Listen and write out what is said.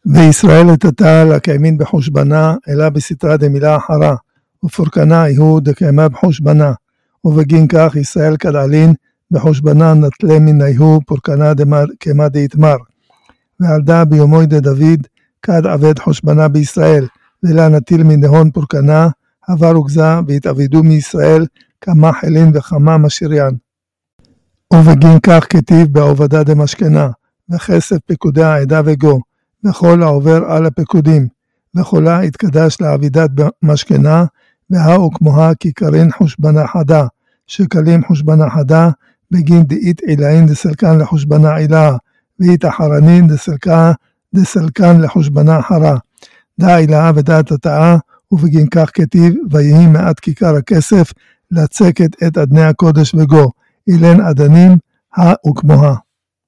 וישראל התתה לקיימין בחושבנה, אלא בסתרא דמילה אחרה, ופורקנה איהו דקיימה בחושבנה, ובגין כך ישראל כדעלין, בחושבנה נטלה מן איהו פורקנה קיימה דאיתמר. ועלדה ביומוי דדוד, כד עבד חושבנה בישראל, ולא נטיל מנהון פורקנה, עבר וגזה, והתעבדו מישראל, כמה חילין וכמה משיריין. ובגין כך כתיב בעובדה דמשכנה, וכסף פקודי העדה וגו, וכל העובר על הפקודים, וכולה התקדש לעבידת משכנה, והאו כמוה כיכרין חושבנה חדה, שקלים חושבנה חדה, בגין דאית עילאין דסלקן לחושבנה עילה, ואית אחרנין דסלקן לחושבנה אחרה. דא עילה ודא תתאה, ובגין כך כתיב, ויהי מעט כיכר הכסף, לצקת את אדני הקודש וגו, אילן אדנים, וכמוה.